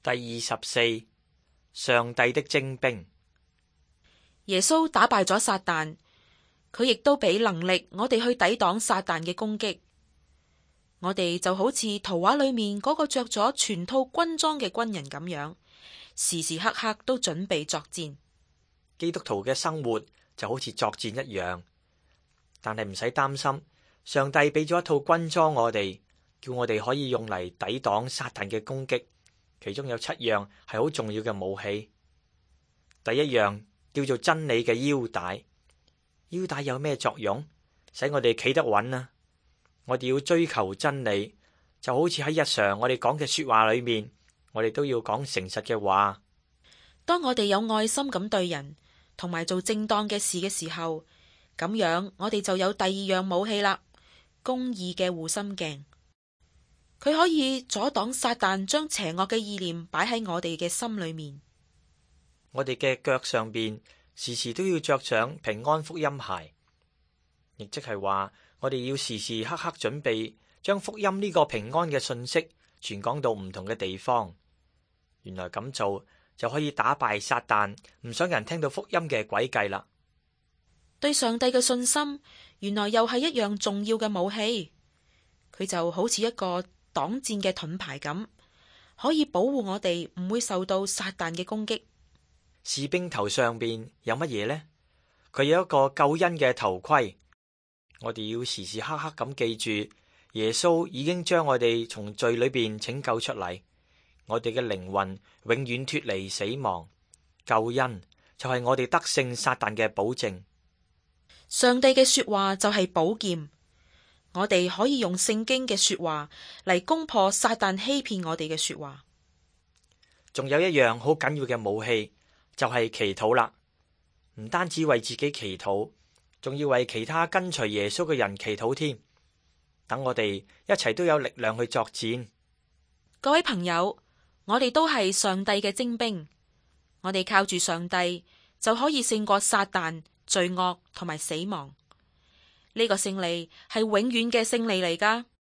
第24，上帝的精兵。 耶穌打敗咗撒旦，佢亦都俾能力我哋去抵擋撒旦嘅攻擊。我哋就好似圖畫裏面嗰個着咗全套軍裝嘅軍人咁樣，時時刻刻都準備作戰。 基督徒嘅生活就好似作戰一樣，但係唔使擔心，上帝俾咗一套軍裝我哋，叫我哋可以用嚟抵擋撒旦嘅攻擊。其中有7樣係好重要嘅武器。第一樣叫做真理嘅腰帶。腰帶有咩作用？使我哋企得穩啊！我哋要追求真理，就好似喺日常我哋講嘅說話裏面，我哋都要講誠實嘅話。 當我哋有愛心咁對人，同埋做正當嘅事嘅時候，咁樣我哋就有第二樣武器啦，公義嘅護心鏡。佢可以阻擋撒旦將邪惡嘅意念擺喺我哋嘅心裏面。 我哋嘅腳上邊時時都要着上平安福音鞋，亦即係話我哋要時時刻刻準備將福音呢個平安嘅信息傳講到唔同嘅地方。原來咁做就可以打敗撒旦唔想人聽到福音嘅詭計啦。 對上帝嘅信心，原來又係一樣重要嘅武器。佢就好似一個擋箭嘅盾牌咁，可以保護我哋唔會受到撒旦嘅攻擊。 士兵頭上邊有乜嘢呢？佢有一個救恩嘅頭盔。我哋要時時刻刻咁記住，耶穌已經將我哋從罪裏邊拯救出嚟，我哋嘅靈魂永遠脫離死亡。救恩就係我哋得勝撒旦嘅保證。 上帝嘅說話就係寶劍，我哋可以用聖經嘅說話嚟攻破撒旦欺騙我哋嘅說話。 仲有一樣好緊要嘅武器，就係祈禱啦。唔單止為自己祈禱，仲要為其他跟隨耶穌嘅人祈禱添。等我哋一齊都有力量去作戰。 各位朋友，我哋都係上帝嘅精兵，我哋靠住上帝就可以勝過撒旦、罪惡同埋死亡。呢個勝利係永遠嘅勝利嚟㗎。